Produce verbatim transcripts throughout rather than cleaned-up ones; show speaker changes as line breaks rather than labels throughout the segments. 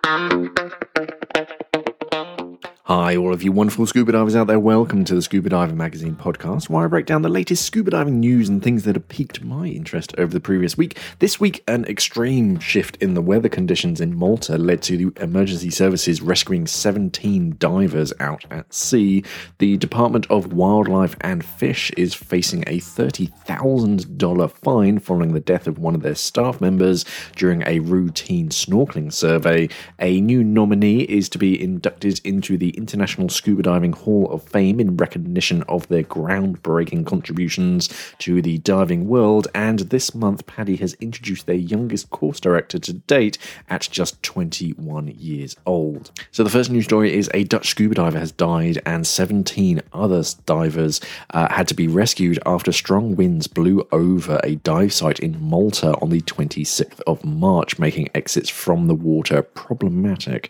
Hi, all of you wonderful scuba divers out there. Welcome to the Scuba Diving Magazine podcast, where I break down the latest scuba diving news and things that have piqued my interest over the previous week. This week, an extreme shift in the weather conditions in Malta led to the emergency services rescuing seventeen divers out at sea. The Department of Wildlife and Fish is facing a thirty thousand dollars fine following the death of one of their staff members during a routine snorkeling survey. A new nominee is to be inducted into the International Scuba Diving Hall of Fame in recognition of their groundbreaking contributions to the diving world, and this month PADI has introduced their youngest course director to date at just twenty-one years old. So the first news story is a Dutch scuba diver has died and seventeen other divers uh, had to be rescued after strong winds blew over a dive site in Malta on the twenty-sixth of March, making exits from the water problematic.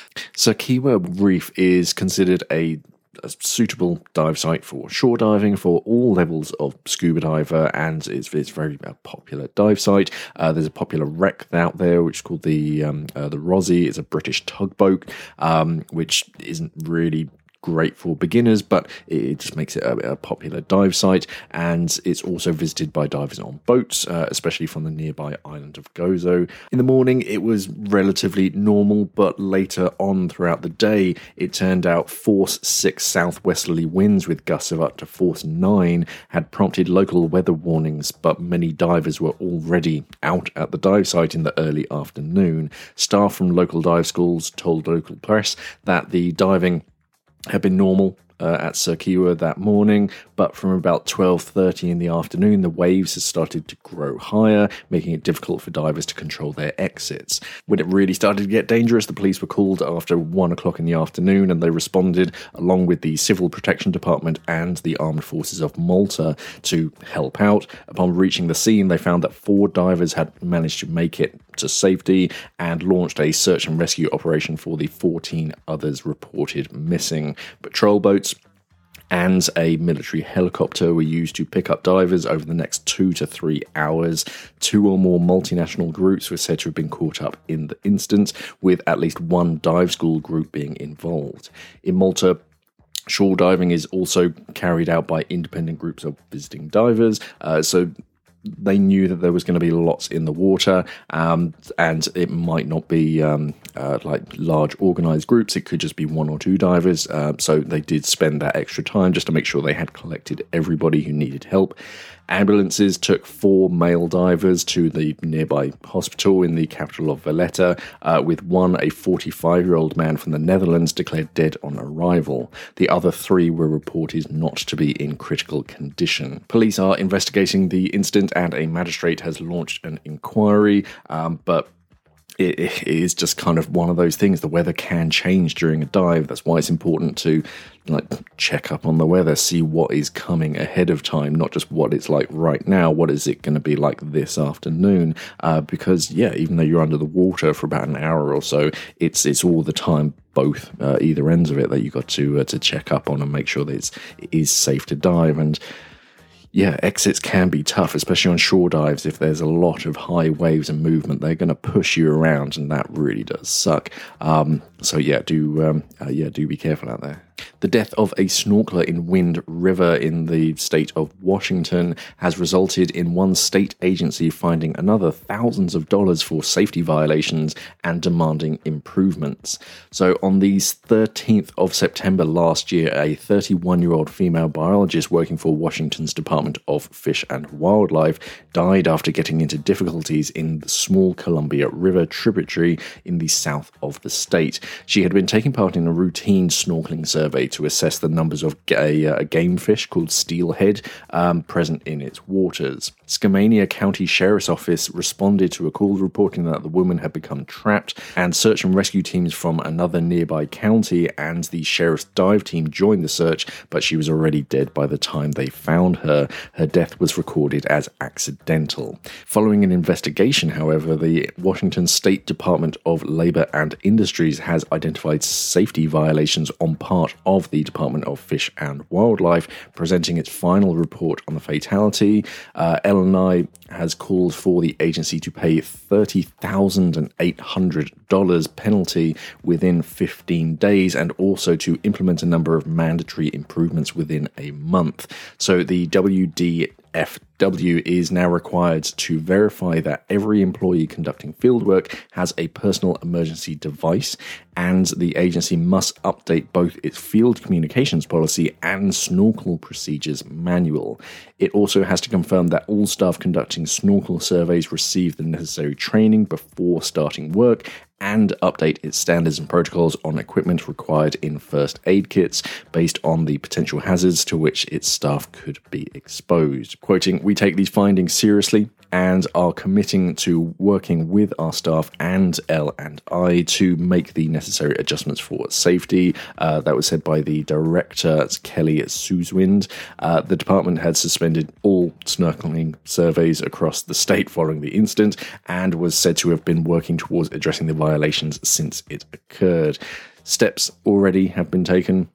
Sakiwa Reef is considered a, a suitable dive site for shore diving for all levels of scuba diver, and it's, it's very a popular dive site. Uh, there's a popular wreck out there which is called the um, uh, the Rosie. It's a British tugboat, um, which isn't really great for beginners, but it just makes it a, a popular dive site, and it's also visited by divers on boats, uh, especially from the nearby island of Gozo. In the morning, it was relatively normal, but later on throughout the day, it turned out force six southwesterly winds with gusts of up to force nine had prompted local weather warnings, but many divers were already out at the dive site in the early afternoon. Staff from local dive schools told local press that the diving had been normal uh, at Sakiwa that morning, but from about twelve thirty in the afternoon, the waves had started to grow higher, making it difficult for divers to control their exits. When it really started to get dangerous, the police were called after one o'clock in the afternoon, and they responded along with the Civil Protection Department and the Armed Forces of Malta to help out. Upon reaching the scene, they found that four divers had managed to make it to safety and launched a search and rescue operation for the fourteen others reported missing. Patrol boats and a military helicopter were used to pick up divers over the next two to three hours. Two or more multinational groups were said to have been caught up in the incident, with at least one dive school group being involved. In Malta, shore diving is also carried out by independent groups of visiting divers, uh, so they knew that there was going to be lots in the water, um, and it might not be um, uh, like large organised groups. It could just be one or two divers. Uh, so they did spend that extra time just to make sure they had collected everybody who needed help. Ambulances took four male divers to the nearby hospital in the capital of Valletta, uh, with one, a forty-five-year-old man from the Netherlands, declared dead on arrival. The other three were reported not to be in critical condition. Police are investigating the incident, and a magistrate has launched an inquiry, um, but It, it is just kind of one of those things. The weather can change during a dive. That's why it's important to like check up on the weather, see what is coming ahead of time, not just what it's like right now. What is it going to be like this afternoon? Uh, because yeah, even though you're under the water for about an hour or so, it's it's all the time, both uh, either ends of it, that you got to uh, to check up on and make sure that it's, it is safe to dive. And yeah, exits can be tough, especially on shore dives. If there's a lot of high waves and movement, they're going to push you around, and that really does suck. Um, so yeah, do um, uh, yeah, do be careful out there. The death of a snorkeler in Wind River in the state of Washington has resulted in one state agency finding another thousands of dollars for safety violations and demanding improvements. So on the thirteenth of September last year, a thirty-one-year-old female biologist working for Washington's Department of Fish and Wildlife died after getting into difficulties in the small Columbia River tributary in the south of the state. She had been taking part in a routine snorkeling survey to assess the numbers of a, a game fish called steelhead um, present in its waters. Skamania County Sheriff's Office responded to a call reporting that the woman had become trapped, and search and rescue teams from another nearby county and the sheriff's dive team joined the search, but she was already dead by the time they found her. Her death was recorded as accidental. Following an investigation, however, the Washington State Department of Labor and Industries has identified safety violations on part of of the Department of Fish and Wildlife, presenting its final report on the fatality. Uh, L and I has called for the agency to pay thirty thousand eight hundred dollars penalty within fifteen days and also to implement a number of mandatory improvements within a month. So the W D F W is now required to verify that every employee conducting fieldwork has a personal emergency device, and the agency must update both its field communications policy and snorkel procedures manual. It also has to confirm that all staff conducting snorkel surveys receive the necessary training before starting work, and update its standards and protocols on equipment required in first aid kits based on the potential hazards to which its staff could be exposed. Quoting, "We take these findings seriously and are committing to working with our staff and L and I to make the necessary adjustments for safety." Uh, that was said by the director, Kelly Suswind. Uh, the department had suspended all snorkeling surveys across the state following the incident and was said to have been working towards addressing the violations since it occurred. Steps already have been taken,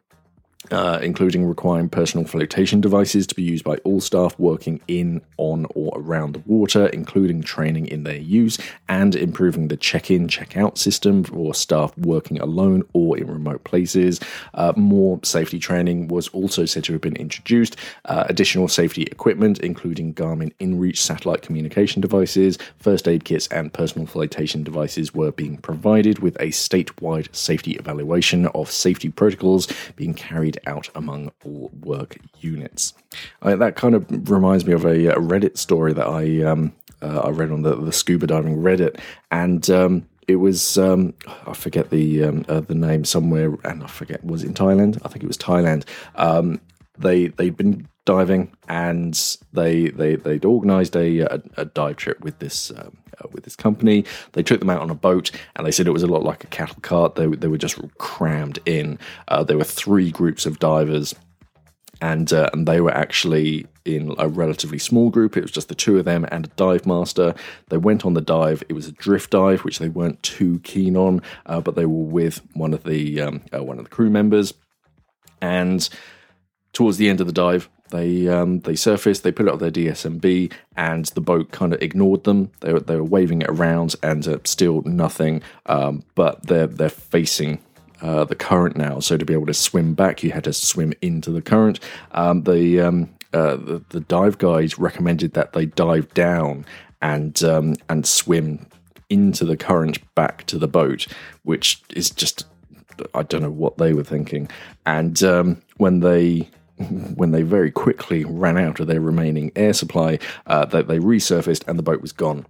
Uh, including requiring personal flotation devices to be used by all staff working in, on, or around the water, including training in their use, and improving the check-in, check-out system for staff working alone or in remote places. Uh, more safety training was also said to have been introduced. Uh, additional safety equipment, including Garmin InReach satellite communication devices, first aid kits, and personal flotation devices were being provided, with a statewide safety evaluation of safety protocols being carried out among all work units. Uh, that kind of reminds me of a, a Reddit story that I um, uh, I read on the, the scuba diving Reddit, and um, it was um, I forget the um, uh, the name somewhere, and I forget, was it in Thailand? I think it was Thailand. Um, they they'd been diving, and they they they'd organised a, a a dive trip with this. Um, Uh, with this company. They took them out on a boat, and they said it was a lot like a cattle cart. They, they were just crammed in. Uh, there were three groups of divers, and uh, and they were actually in a relatively small group. It was just the two of them and a dive master. They went on the dive. It was a drift dive, which they weren't too keen on, uh, but they were with one of the um, uh, one of the crew members. And towards the end of the dive, They um, they surfaced, they put out their D S M B, and the boat kind of ignored them. They were, they were waving it around, and uh, still nothing. Um, but they're they're facing uh, the current now, so to be able to swim back, you had to swim into the current. Um, the, um, uh, the the dive guides recommended that they dive down and um, and swim into the current back to the boat, which is just, I don't know what they were thinking. And um, when they when they very quickly ran out of their remaining air supply, uh, they, they resurfaced and the boat was gone,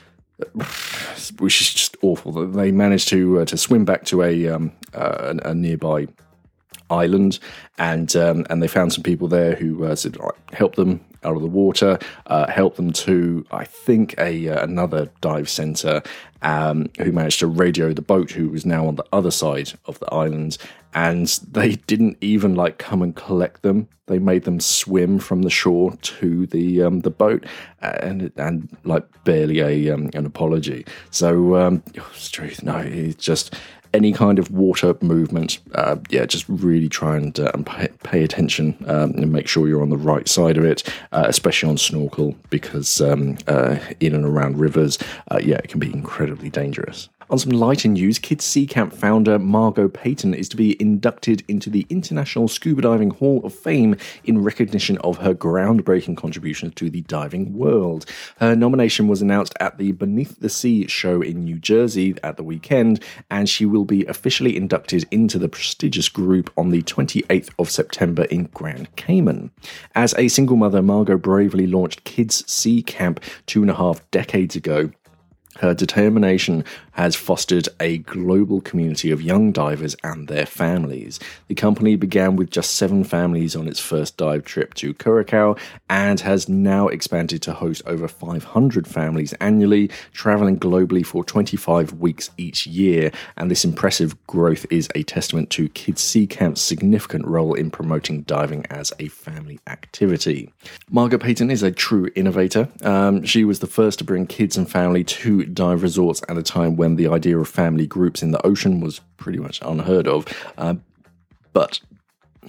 which is just awful. They managed to uh, to swim back to a um, uh, a nearby island, and um, and they found some people there who uh, said, right, help them out of the water, uh, help them to, I think, a uh, another dive centre, um, who managed to radio the boat, who was now on the other side of the island, and they didn't even like come and collect them. They made them swim from the shore to the um, the boat, and and like barely a um, an apology. So um, it's truth, no, it's just any kind of water movement, uh, yeah, just really try and, uh, and pay, pay attention um, and make sure you're on the right side of it, uh, especially on snorkel, because um, uh, in and around rivers, uh, yeah, it can be incredibly dangerous. On some lighter news, Kids Sea Camp founder Margot Payton is to be inducted into the International Scuba Diving Hall of Fame in recognition of her groundbreaking contributions to the diving world. Her nomination was announced at the Beneath the Sea show in New Jersey at the weekend, and she will be officially inducted into the prestigious group on the twenty-eighth of September in Grand Cayman. As a single mother, Margot bravely launched Kids Sea Camp two and a half decades ago. Her determination has fostered a global community of young divers and their families. The company began with just seven families on its first dive trip to Curacao and has now expanded to host over five hundred families annually, traveling globally for twenty-five weeks each year. And this impressive growth is a testament to Kids Sea Camp's significant role in promoting diving as a family activity. Margot Payton is a true innovator. Um, she was the first to bring kids and family to dive resorts at a time when the idea of family groups in the ocean was pretty much unheard of. Uh, but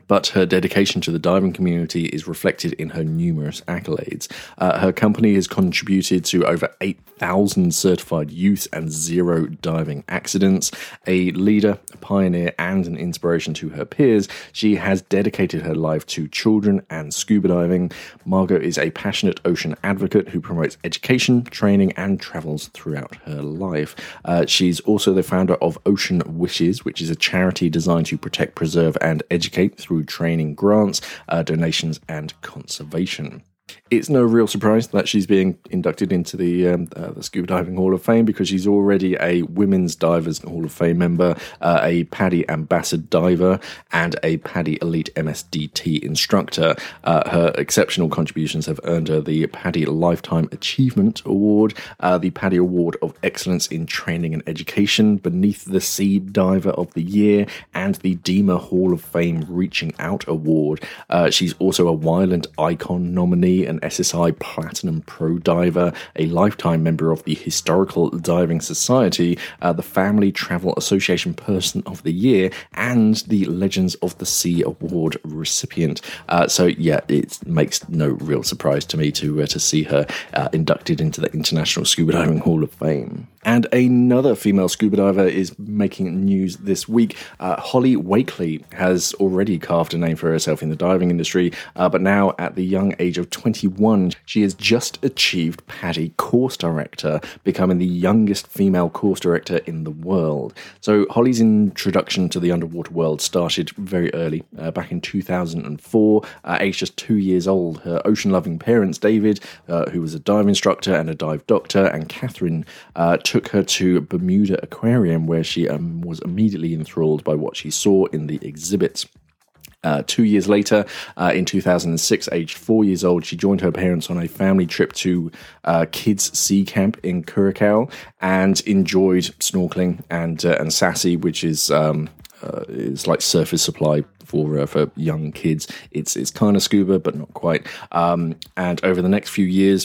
but her dedication to the diving community is reflected in her numerous accolades. Uh, her company has contributed to over eight thousand certified youth and zero diving accidents. A leader, a pioneer, and an inspiration to her peers, she has dedicated her life to children and scuba diving. Margot is a passionate ocean advocate who promotes education, training, and travels throughout her life. Uh, she's also the founder of Ocean Wishes, which is a charity designed to protect, preserve, and educate through training grants, uh, donations, and conservation. It's no real surprise that she's being inducted into the um, uh, the Scuba Diving Hall of Fame because she's already a Women's Divers Hall of Fame member, uh, a PADI Ambassador diver, and a PADI Elite M S D T instructor. Uh, her exceptional contributions have earned her the PADI Lifetime Achievement Award, uh, the PADI Award of Excellence in Training and Education, Beneath the Sea Diver of the Year, and the DEMA Hall of Fame Reaching Out Award. Uh, she's also a Wyland Icon nominee, an S S I Platinum Pro Diver, a lifetime member of the Historical Diving Society, uh, the Family Travel Association Person of the Year, and the Legends of the Sea Award recipient. Uh, so yeah, it makes no real surprise to me to uh, to see her uh, inducted into the International Scuba Diving Hall of Fame. And another female scuba diver is making news this week. Uh, Holly Wakely has already carved a name for herself in the diving industry, uh, but now at the young age of twenty-one, she has just achieved PADI Course Director, becoming the youngest female course director in the world. So Holly's introduction to the underwater world started very early, uh, back in two thousand four, uh, aged just two years old. Her ocean-loving parents, David, uh, who was a dive instructor and a dive doctor, and Catherine, uh, took her to Bermuda Aquarium, where she um, was immediately enthralled by what she saw in the exhibits. Uh, two years later, uh, in two thousand six, aged four years old, she joined her parents on a family trip to uh, Kids Sea Camp in Curacao and enjoyed snorkeling and uh, and SASI, which is um, uh, is like surface supply for uh, for young kids. It's it's kind of scuba, but not quite. Um, and over the next few years,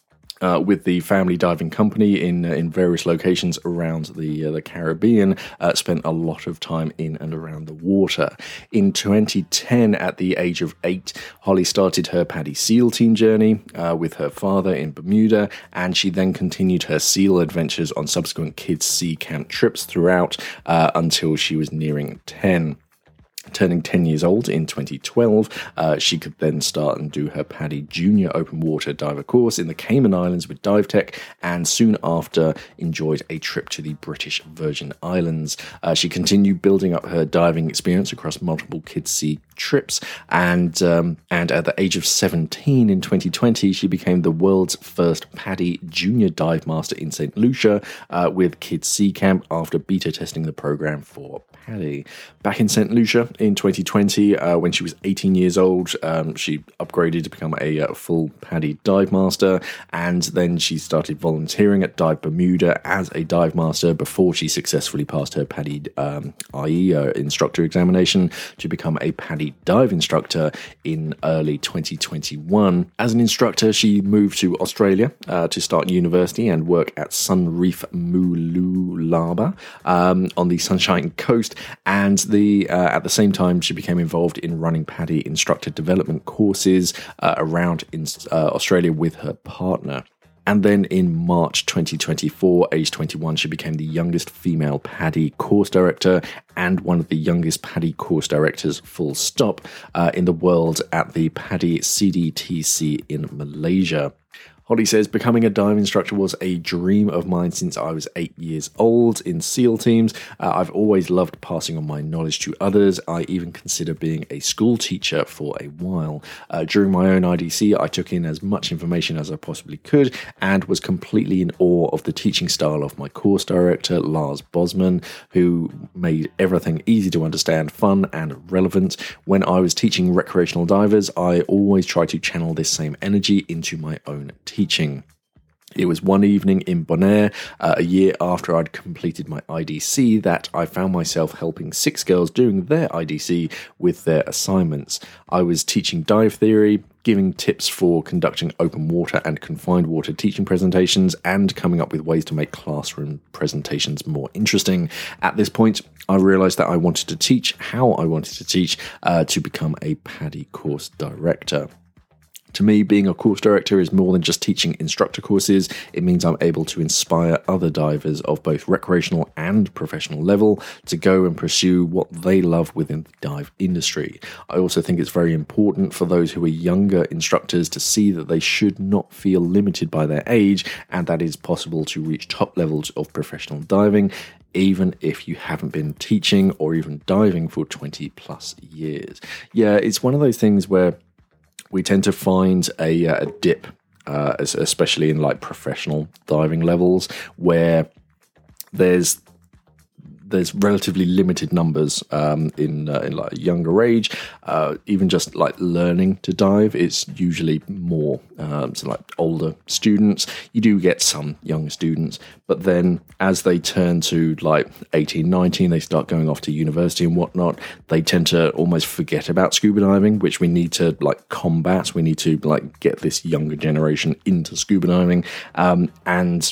Uh, with the family diving company in uh, in various locations around the uh, the Caribbean, uh, spent a lot of time in and around the water. In twenty ten, at the age of eight, Holly started her PADI SEAL team journey uh, with her father in Bermuda, and she then continued her SEAL adventures on subsequent kids' sea camp trips throughout uh, until she was nearing ten. Turning ten years old in twenty twelve, uh, she could then start and do her PADI Junior Open Water Diver course in the Cayman Islands with DiveTech, and soon after enjoyed a trip to the British Virgin Islands. Uh, she continued building up her diving experience across multiple kids' sea trips, and um, and at the age of seventeen in twenty twenty, she became the world's first PADI Junior Dive Master in Saint Lucia uh, with Kids Sea Camp after beta testing the program for PADI. Back in Saint Lucia in twenty twenty, uh, when she was eighteen years old, um, she upgraded to become a, a full PADI dive master, and then she started volunteering at Dive Bermuda as a dive master before she successfully passed her PADI um, I E uh, instructor examination to become a PADI dive instructor in early twenty twenty-one. As an instructor, she moved to Australia uh, to start university and work at Sunreef Mooloolaba um, on the Sunshine Coast, and the uh, at the same time she became involved in running PADI instructor development courses uh, around in uh, Australia with her partner. And then in March twenty twenty-four, age twenty-one, she became the youngest female PADI course director and one of the youngest PADI course directors, full stop, uh, in the world at the PADI C D T C in Malaysia. Holly says, becoming a dive instructor was a dream of mine since I was eight years old in SEAL teams. Uh, I've always loved passing on my knowledge to others. I even consider being a school teacher for a while. Uh, during my own I D C, I took in as much information as I possibly could and was completely in awe of the teaching style of my course director, Lars Bosman, who made everything easy to understand, fun and relevant. When I was teaching recreational divers, I always tried to channel this same energy into my own teaching. Teaching. It was one evening in Bonaire, uh, a year after I'd completed my I D C, that I found myself helping six girls doing their I D C with their assignments. I was teaching dive theory, giving tips for conducting open water and confined water teaching presentations, and coming up with ways to make classroom presentations more interesting. At this point, I realised that I wanted to teach how I wanted to teach uh, to become a PADI course director. To me, being a course director is more than just teaching instructor courses. It means I'm able to inspire other divers of both recreational and professional level to go and pursue what they love within the dive industry. I also think it's very important for those who are younger instructors to see that they should not feel limited by their age, and that it is possible to reach top levels of professional diving, even if you haven't been teaching or even diving for twenty plus years. Yeah, it's one of those things where we tend to find a, a dip, uh, especially in like professional diving levels, where there's there's relatively limited numbers um, in uh, in like a younger age. Uh, even just like learning to dive, it's usually more um, so like older students. You do get some young students, but then as they turn to like eighteen, nineteen, they start going off to university and whatnot. They tend to almost forget about scuba diving, which we need to like combat. We need to like get this younger generation into scuba diving, um, and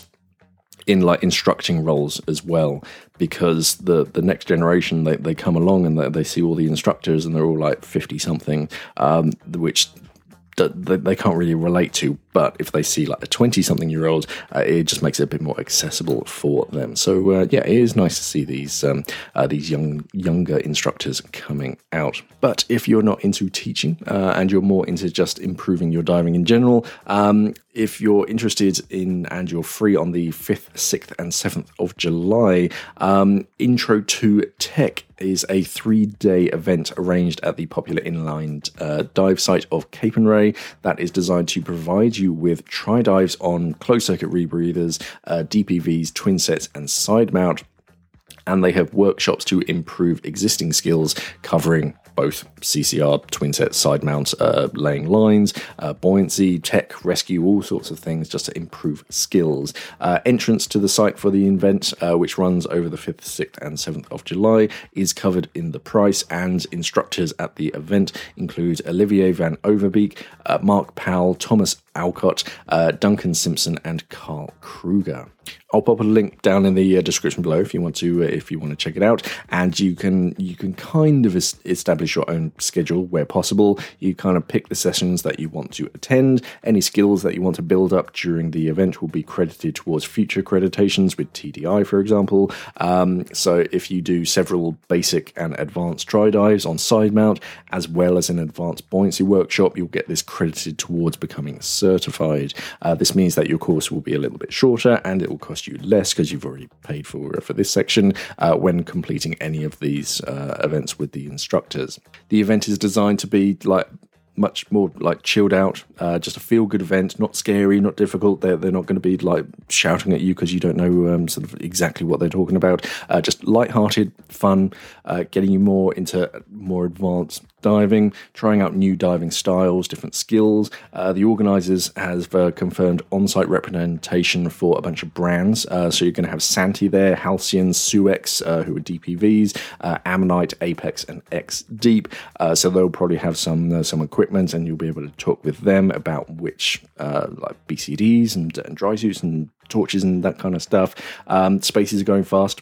in like instructing roles as well, because the the next generation, they, they come along and they, they see all the instructors and they're all like fifty something, um, which d- they can't really relate to. But if they see like a twenty something year old, uh, it just makes it a bit more accessible for them. So uh, yeah, it is nice to see these um, uh, these young younger instructors coming out. But if you're not into teaching uh, and you're more into just improving your diving in general, um, if you're interested in and you're free on the fifth, sixth and seventh of July, um, Intro to Tech is a three-day event arranged at the popular inline uh, dive site of Capernwray that is designed to provide you with tri-dives on closed-circuit rebreathers, uh, D P Vs, twin sets and side mount. And they have workshops to improve existing skills covering both C C R, twin set, side mounts, uh, laying lines, uh, buoyancy, tech, rescue, all sorts of things just to improve skills. Uh, entrance to the site for the event, uh, which runs over the fifth, sixth and seventh of July, is covered in the price, and instructors at the event include Olivier Van Overbeek, uh, Mark Powell, Thomas Alcott, uh, Duncan Simpson and Carl Kruger. I'll pop a link down in the uh, description below if you want to uh, if you want to check it out, and you can you can kind of es- establish your own schedule where possible. You kind of pick the sessions that you want to attend. Any skills that you want to build up during the event will be credited towards future accreditations with T D I, for example. Um, so if you do several basic and advanced tri dives on side mount, as well as an advanced buoyancy workshop, you'll get this credited towards becoming certified. Uh, this means that your course will be a little bit shorter and it will cost you less because you've already paid for for this section uh, when completing any of these uh, events with the instructors. The event is designed to be like much more like chilled out, uh, just a feel-good event, not scary, not difficult. They're, they're not going to be like shouting at you because you don't know um, sort of exactly what they're talking about. Uh, just light-hearted, fun, uh, getting you more into more advanced diving, trying out new diving styles, different skills. Uh, the organisers have uh, confirmed on-site representation for a bunch of brands. Uh, so you're going to have Santi there, Halcyon, Suex, uh, who are D P Vs, uh, Ammonite, Apex, and X Deep. Uh, so they'll probably have some uh, some equipment, and you'll be able to talk with them about which uh, like B C Ds and, and dry suits and torches and that kind of stuff. Um, spaces are going fast.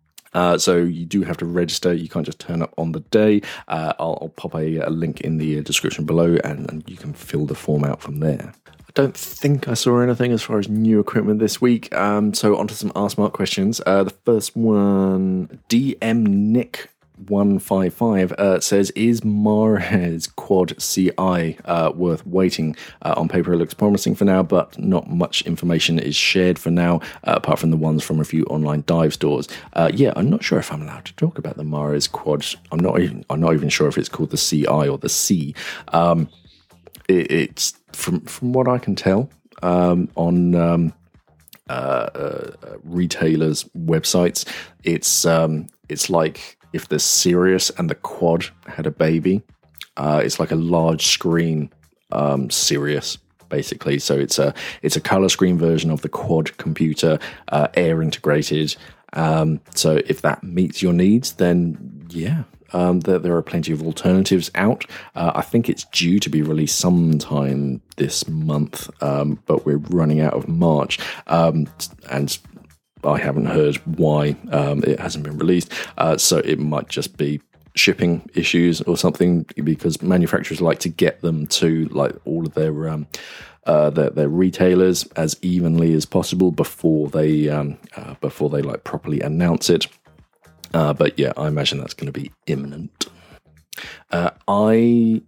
Uh, so you do have to register. You can't just turn up on the day. Uh, I'll, I'll pop a, a link in the description below, and, and you can fill the form out from there. I don't think I saw anything as far as new equipment this week. Um, so onto some Ask Mark questions. Uh, the first one, D M Nick one five five uh, says, is Mares Quad C I uh, worth waiting? Uh, on paper it looks promising for now, but not much information is shared for now, uh, apart from the ones from a few online dive stores. Uh, yeah, I'm not sure if I'm allowed to talk about the Mares Quad. I'm not even I'm not even sure if it's called the C I or the C. Um, it, it's from from what I can tell um, on um, uh, uh, retailers' websites, it's um, it's like if the Sirius and the Quad had a baby. Uh, it's like a large screen um, Sirius, basically. So it's a it's a color screen version of the Quad computer, uh, air integrated. Um, so if that meets your needs, then yeah, um, that there are plenty of alternatives out. Uh, I think it's due to be released sometime this month, um, but we're running out of March, um, and I haven't heard why um, it hasn't been released. Uh, so it might just be shipping issues or something, because manufacturers like to get them to like all of their um, uh, their, their retailers as evenly as possible before they um, uh, before they like properly announce it. Uh, but yeah, I imagine that's going to be imminent. Uh, I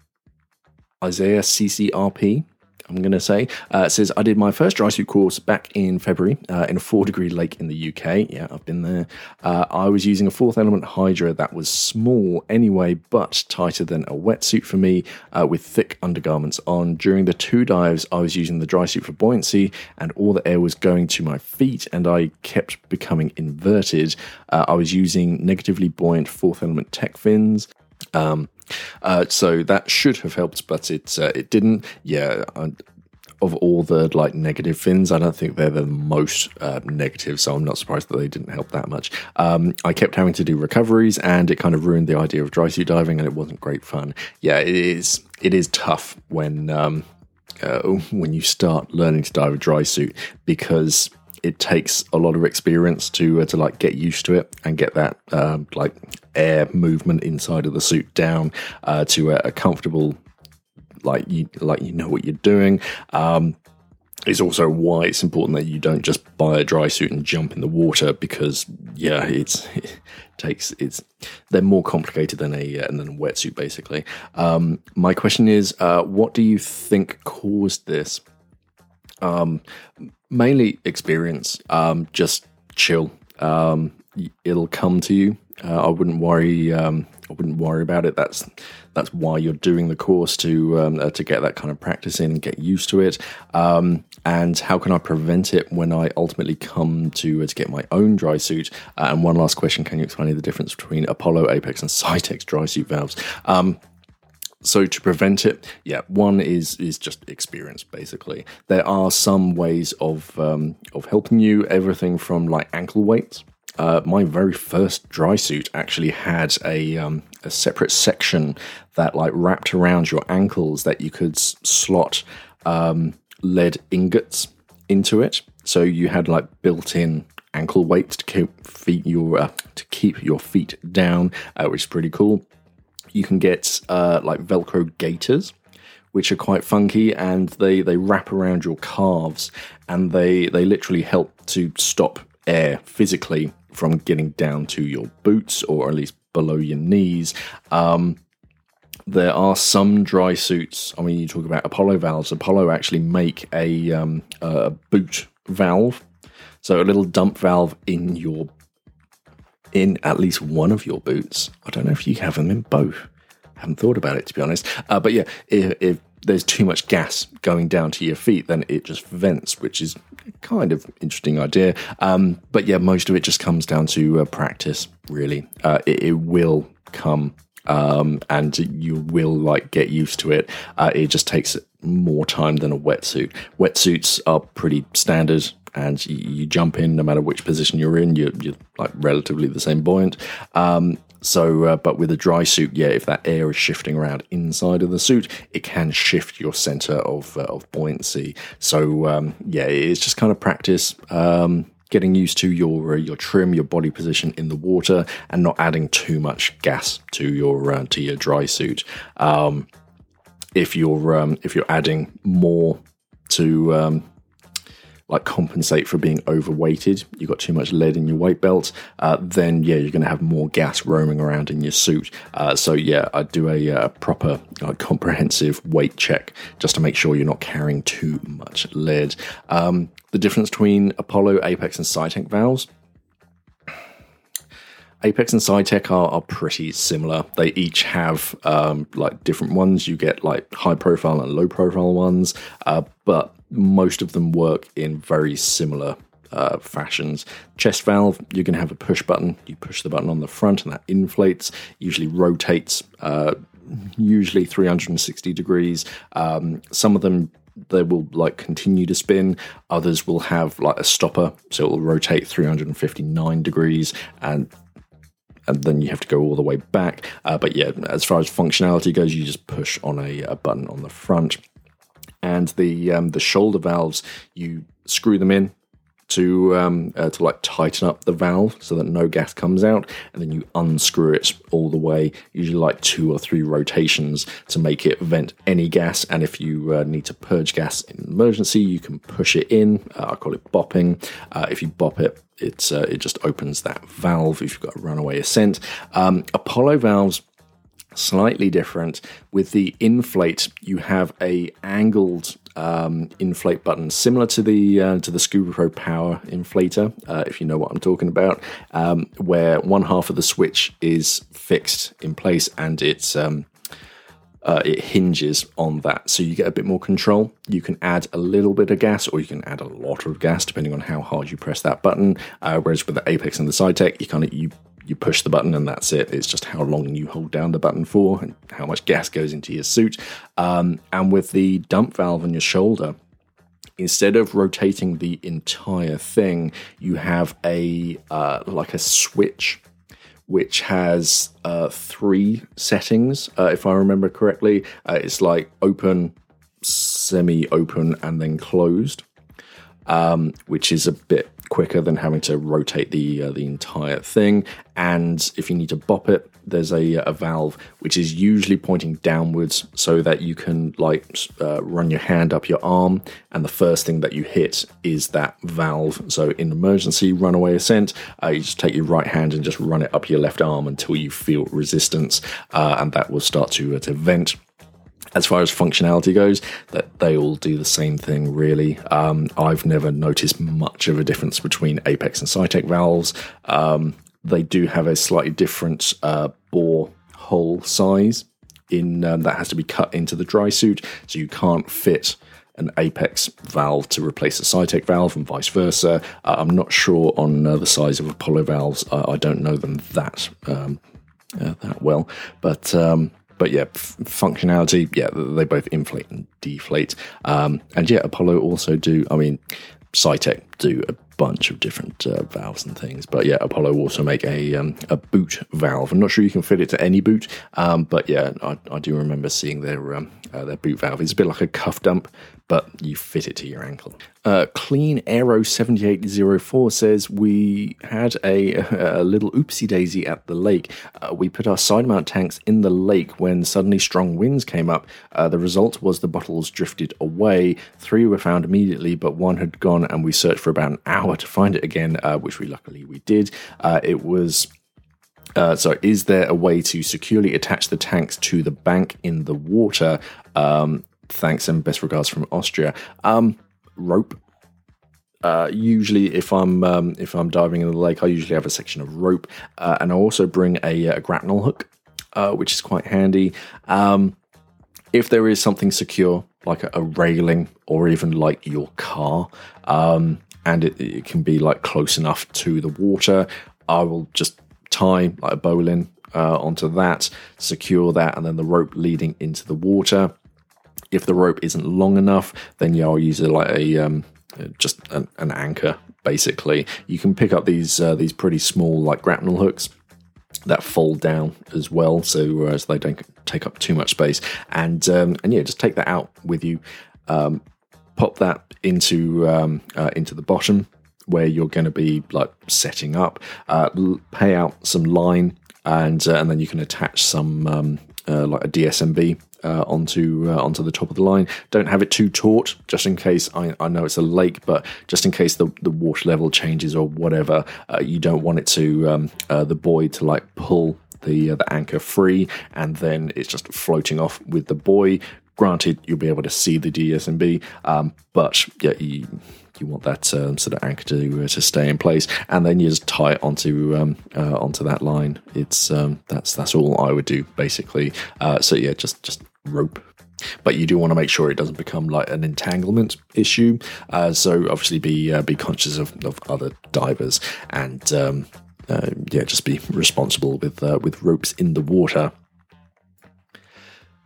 Isaiah C C R P. I'm going to say, uh, says, I did my first dry suit course back in February uh, in a four degree lake in the U K. Yeah, I've been there. Uh, I was using a fourth element Hydra that was small anyway, but tighter than a wetsuit for me, uh, with thick undergarments on. During the two dives, I was using the dry suit for buoyancy, and all the air was going to my feet, and I kept becoming inverted. Uh, I was using negatively buoyant fourth element tech fins. Um, uh, so that should have helped, but it uh, it didn't. Yeah, I, of all the like negative fins, I don't think they're the most uh, negative, so I'm not surprised that they didn't help that much. Um, I kept having to do recoveries, and it kind of ruined the idea of dry suit diving, and it wasn't great fun. Yeah, it is. It is tough when um, uh, when you start learning to dive a dry suit, because it takes a lot of experience to uh, to like get used to it and get that um, like air movement inside of the suit down uh, to a, a comfortable, like you like you know what you're doing. Um, it's also why it's important that you don't just buy a dry suit and jump in the water, because yeah, it's it takes it's they're more complicated than a uh, than a wetsuit basically. Um, my question is, uh, what do you think caused this? Um, mainly experience. Um, just chill. Um, it'll come to you. Uh, I wouldn't worry. Um, I wouldn't worry about it. That's that's why you're doing the course, to um, uh, to get that kind of practice in and get used to it. Um, and how can I prevent it when I ultimately come to uh, to get my own dry suit? Uh, and one last question: can you explain the difference between Apollo, Apex, and Cytex dry suit valves? Um, So to prevent it, yeah, one is is just experience, basically. There are some ways of um, of helping you, everything from like ankle weights. Uh, my very first dry suit actually had a um, a separate section that like wrapped around your ankles that you could s- slot um, lead ingots into it. So you had like built-in ankle weights to keep feet your uh, to keep your feet down, uh, which is pretty cool. You can get uh, like Velcro gaiters, which are quite funky, and they, they wrap around your calves, and they, they literally help to stop air physically from getting down to your boots, or at least below your knees. Um, there are some dry suits. I mean, you talk about Apollo valves. Apollo actually make a, um, a boot valve, so a little dump valve in your in at least one of your boots. I don't know if you have them in both. I haven't thought about it, to be honest. Uh, but yeah, if, if there's too much gas going down to your feet, then it just vents, which is kind of interesting idea. Um, but yeah, most of it just comes down to uh, practice, really. Uh, it, it will come, um, and you will like get used to it. Uh, it just takes more time than a wetsuit. Wetsuits are pretty standard, and you, you jump in no matter which position you're in. You're, you're like relatively the same buoyant. Um, so, uh, but with a dry suit, yeah, if that air is shifting around inside of the suit, it can shift your center of uh, of buoyancy. So, um, yeah, it's just kind of practice. Um, getting used to your uh, your trim, your body position in the water, and not adding too much gas to your uh, to your dry suit. Um, if you're um, if you're adding more to um, like compensate for being overweighted, you've got too much lead in your weight belt, uh, then yeah, you're going to have more gas roaming around in your suit. Uh, so yeah, I'd do a, a proper uh, comprehensive weight check just to make sure you're not carrying too much lead. Um, the difference between Apollo, Apex, and Cytex valves. Apex and Cytex are, are pretty similar. They each have um, like different ones. You get like high profile and low profile ones, uh, but most of them work in very similar uh, fashions. Chest valve, you can have a push button. You push the button on the front and that inflates, usually rotates, uh, usually three hundred sixty degrees. Um, some of them, they will like continue to spin. Others will have like a stopper, so it will rotate three hundred fifty-nine degrees, and and then you have to go all the way back. Uh, but yeah, as far as functionality goes, you just push on a, a button on the front. And the um, the shoulder valves, you screw them in to um, uh, to like tighten up the valve so that no gas comes out, and then you unscrew it all the way, usually like two or three rotations to make it vent any gas. And if you uh, need to purge gas in emergency, you can push it in. Uh, I call it bopping. Uh, if you bop it, it's uh, it just opens that valve if you've got a runaway ascent. Um, Apollo valves, slightly different. With the inflate, you have a angled um, inflate button similar to the uh, to the Scuba Pro Power inflator, uh, if you know what I'm talking about, um, where one half of the switch is fixed in place and it's um, uh, it hinges on that, so you get a bit more control. You can add a little bit of gas, or you can add a lot of gas depending on how hard you press that button. Uh, whereas with the Apex and the Cytec, you kind of you You push the button and that's it. It's just how long you hold down the button for and how much gas goes into your suit. Um, and with the dump valve on your shoulder, instead of rotating the entire thing, you have a uh, like a switch which has uh, three settings, uh, if I remember correctly. Uh, it's like open, semi-open, and then closed, um, which is a bit quicker than having to rotate the uh, the entire thing. And if you need to bop it, there's a, a valve which is usually pointing downwards so that you can like uh, run your hand up your arm, and the first thing that you hit is that valve. So in emergency runaway ascent, uh, you just take your right hand and just run it up your left arm until you feel resistance, uh, and that will start to uh, to vent. As far as functionality goes, that they all do the same thing, really. Um, I've never noticed much of a difference between Apex and Cytec valves. Um, they do have a slightly different uh, bore hole size in um, that has to be cut into the dry suit, so you can't fit an Apex valve to replace a Cytec valve, and vice versa. Uh, I'm not sure on uh, the size of Apollo valves. Uh, I don't know them that um, uh, that well, but. Um, But yeah, f- functionality, yeah, they both inflate and deflate. Um, and yeah, Apollo also do, I mean, Cytec do a bunch of different uh, valves and things. But yeah, Apollo also make a um, a boot valve. I'm not sure you can fit it to any boot, um, but yeah, I, I do remember seeing their um, uh, their boot valve. It's a bit like a cuff dump, but you fit it to your ankle. Uh, Clean Aero seventy-eight oh four says, we had a, a little oopsie daisy at the lake. Uh, we put our side mount tanks in the lake when suddenly strong winds came up. Uh, the result was the bottles drifted away. Three were found immediately, but one had gone, and we searched for about an hour to find it again, uh, which we luckily we did. Uh, it was... Uh, so is there a way to securely attach the tanks to the bank in the water? Um, thanks and best regards from Austria. Um, rope. Uh, usually, if I'm um, if I'm diving in the lake, I usually have a section of rope, uh, and I also bring a, a grapnel hook, uh, which is quite handy. Um, if there is something secure, like a, a railing or even like your car, um, and it, it can be like close enough to the water, I will just tie like a bowline uh, onto that, secure that, and then the rope leading into the water. If the rope isn't long enough, then yeah, I'll use it like a um, just an, an anchor. Basically, you can pick up these uh, these pretty small like grapnel hooks that fold down as well, so, uh, so they don't take up too much space. And um, and yeah, just take that out with you. Um, pop that into um, uh, into the bottom where you're going to be like setting up. Uh, pay out some line, and uh, and then you can attach some um, uh, like a D S M B uh, onto uh, onto the top of the line. Don't have it too taut, just in case. I, I know it's a lake, but just in case the, the water level changes or whatever, uh, you don't want it to um, uh, the buoy to like pull the uh, the anchor free, and then it's just floating off with the buoy. Granted, you'll be able to see the D S M B, um, but yeah, you, you want that um, sort of anchor to uh, to stay in place, and then you just tie it onto um, uh, onto that line. It's um, that's that's all I would do basically. Uh, so yeah, just just rope. But you do want to make sure it doesn't become like an entanglement issue. Uh, so obviously be uh, be conscious of, of other divers, and um, uh, yeah, just be responsible with uh, with ropes in the water.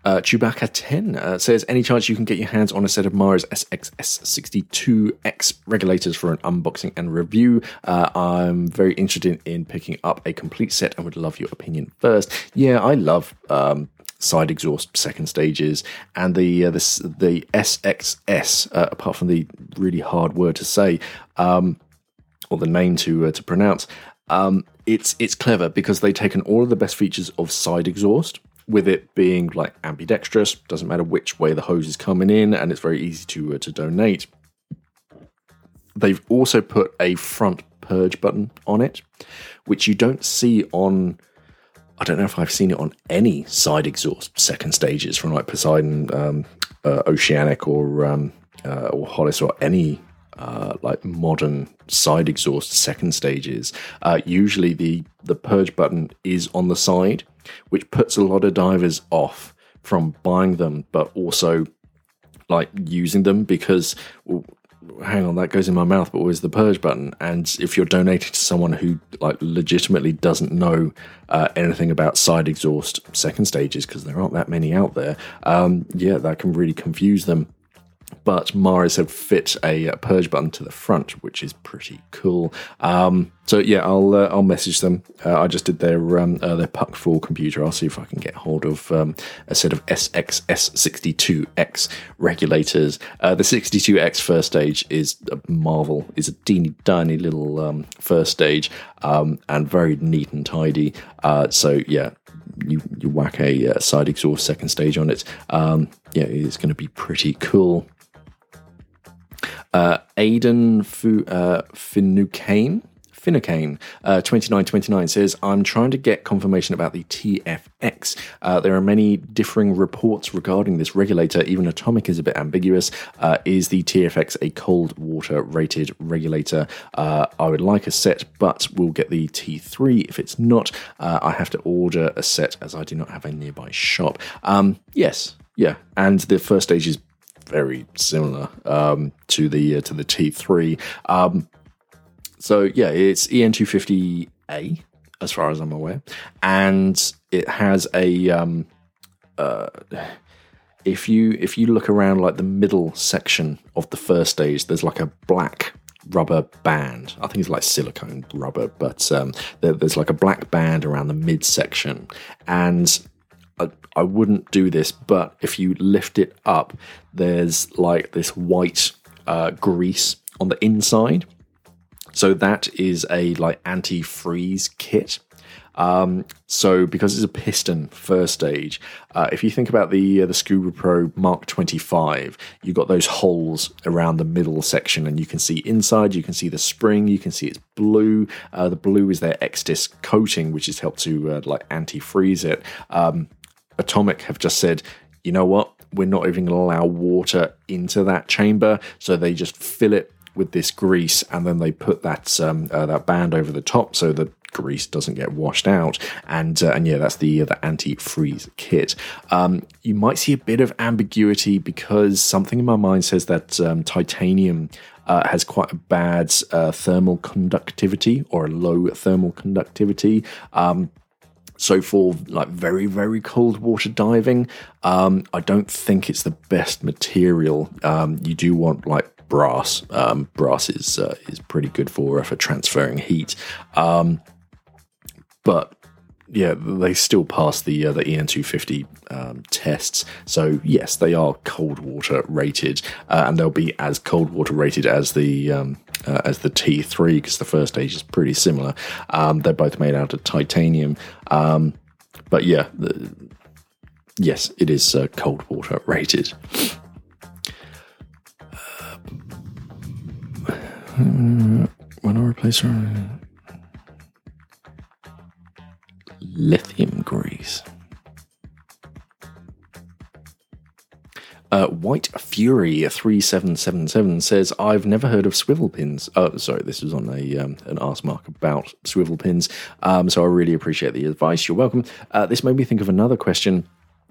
Uh, Chewbacca ten uh, says, any chance you can get your hands on a set of Mara's S X S sixty-two X regulators for an unboxing and review? Uh, I'm very interested in picking up a complete set and would love your opinion first. Yeah, I love um, side exhaust second stages, and the uh, the, the S X S, uh, apart from the really hard word to say, um, or the name to uh, to pronounce, um, it's it's clever because they've taken all of the best features of side exhaust, with it being like ambidextrous, doesn't matter which way the hose is coming in, and it's very easy to uh, to donate. They've also put a front purge button on it, which you don't see on, I don't know if I've seen it on any side exhaust second stages from like Poseidon, um, uh, Oceanic, or um, uh, or Hollis, or any uh, like modern side exhaust second stages. Uh, usually the the purge button is on the side, which puts a lot of divers off from buying them, but also like using them because, well, hang on, that goes in my mouth, but where's the purge button? And if you're donating to someone who like legitimately doesn't know uh, anything about side exhaust second stages, because there aren't that many out there, um, yeah, that can really confuse them. But Mara's have fit a, a purge button to the front, which is pretty cool. Um, so yeah, I'll uh, I'll message them. Uh, I just did their um, uh, their Puck Full computer. I'll see if I can get hold of um, a set of S X S sixty-two X regulators. Uh, the sixty-two X first stage is a marvel. It's a teeny tiny little um, first stage, um, and very neat and tidy. Uh, so yeah. You, you whack a uh, side exhaust second stage on it. Um, yeah, it's going to be pretty cool. Uh, Aidan Fu, uh, Finucane, Finucane, uh, twenty-nine twenty-nine says, I'm trying to get confirmation about the T F X. Uh, there are many differing reports regarding this regulator. Even Atomic is a bit ambiguous. Uh, is the T F X a cold water rated regulator? Uh, I would like a set, but we'll get the T three. If it's not, uh, I have to order a set as I do not have a nearby shop. Um, yes, yeah, and the first stage is very similar um, to the uh, to the T three. Um, so yeah, it's E N two fifty A as far as I'm aware, and it has a um, uh, if you if you look around like the middle section of the first stage, there's like a black rubber band. I think it's like silicone rubber, but um, there, there's like a black band around the midsection, and I, I wouldn't do this, but if you lift it up, there's like this white uh, grease on the inside. So that is a like anti-freeze kit. Um, so because it's a piston first stage, uh, if you think about the uh, the Scuba Pro Mark twenty-five, you've got those holes around the middle section, and you can see inside, you can see the spring, you can see it's blue. Uh, the blue is their X-Disc coating, which has helped to uh, like anti-freeze it. Um, Atomic have just said, you know what, we're not even going to allow water into that chamber, so they just fill it with this grease, and then they put that um, uh, that band over the top so the grease doesn't get washed out. And uh, and yeah, that's the uh, the anti-freeze kit. Um, you might see a bit of ambiguity because something in my mind says that um, titanium uh, has quite a bad uh, thermal conductivity, or a low thermal conductivity. Um, So for like very, very cold water diving, um, I don't think it's the best material. Um, you do want like brass. Um, brass is uh, is pretty good for uh, for transferring heat. Um, but yeah, they still pass the uh, the E N two fifty um, tests. So yes, they are cold water rated, uh, and they'll be as cold water rated as the um, uh, as the T three, because the first stage is pretty similar. Um, they're both made out of titanium, um, but yeah, the, yes, it is uh, cold water rated. Uh, when I replace her. Lithium grease. Uh, White Fury three seven seven seven says, I've never heard of swivel pins. Oh, sorry, this was on a um, an ask mark about swivel pins. Um, so I really appreciate the advice. You're welcome. Uh, this made me think of another question.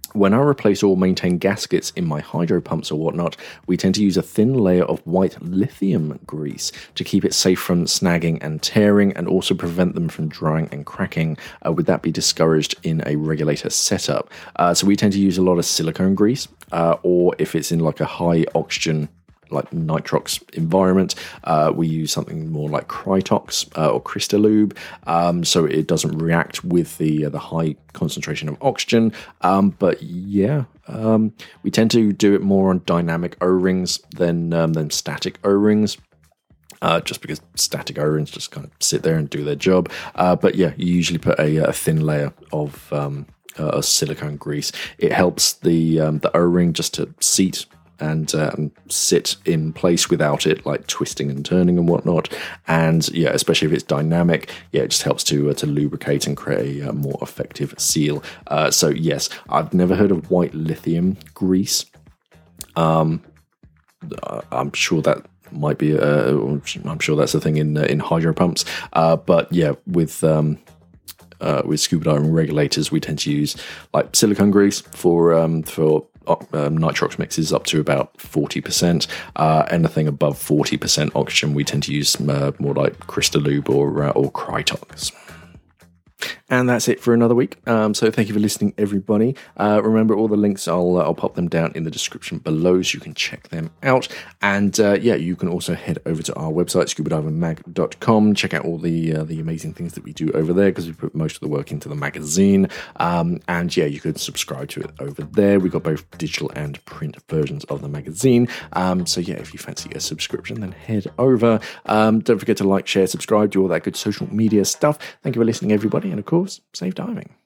When I replace or maintain gaskets in my hydro pumps or whatnot, we tend to use a thin layer of white lithium grease to keep it safe from snagging and tearing, and also prevent them from drying and cracking. Uh, would that be discouraged in a regulator setup? Uh, so we tend to use a lot of silicone grease, uh, or if it's in like a high oxygen like nitrox environment, uh, we use something more like Krytox uh, or Cristalube, um, so it doesn't react with the uh, the high concentration of oxygen. Um, but yeah, um, we tend to do it more on dynamic O-rings than um, than static O-rings. Uh, just because static O-rings just kind of sit there and do their job. Uh, but yeah, you usually put a, a thin layer of um, uh, silicone grease. It helps the um, the O-ring just to seat and, uh, and sit in place without it like twisting and turning and whatnot. And yeah, especially if it's dynamic, yeah, it just helps to uh, to lubricate and create a uh, more effective seal. Uh, so yes, I've never heard of white lithium grease. Um, I'm sure that might be. Uh, I'm sure that's a thing in uh, in hydro pumps. Uh, but yeah, with um, uh, with scuba diving regulators, we tend to use like silicone grease for um, for Um, nitrox mixes up to about forty percent. Uh, anything above forty percent oxygen, we tend to use uh, more like Cristalube or uh, or Krytox. And that's it for another week. Um, so thank you for listening, everybody. Uh, remember, all the links, I'll uh, I'll pop them down in the description below so you can check them out. And uh, yeah, you can also head over to our website, scuba diving mag dot com. Check out all the uh, the amazing things that we do over there, because we put most of the work into the magazine. Um, and yeah, you could subscribe to it over there. We've got both digital and print versions of the magazine. Um, so yeah, if you fancy a subscription, then head over. Um, don't forget to like, share, subscribe, do all that good social media stuff. Thank you for listening, everybody. And of course, safe diving.